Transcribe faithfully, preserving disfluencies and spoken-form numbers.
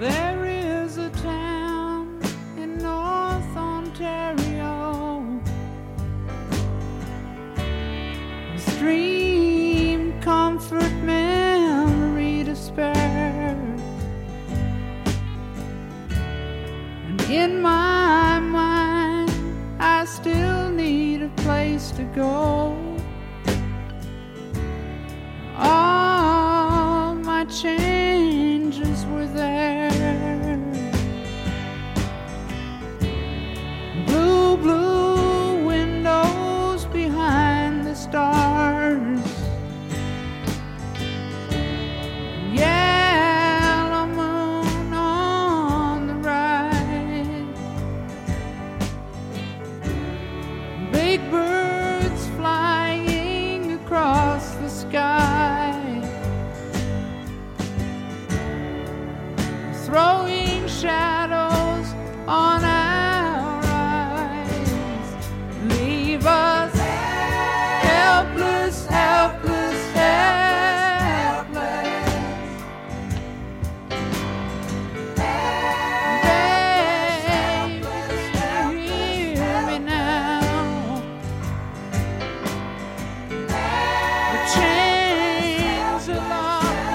There is a town in North Ontario, whose dream, comfort, memory to spare. And in my mind, I still need a place to go. All my chances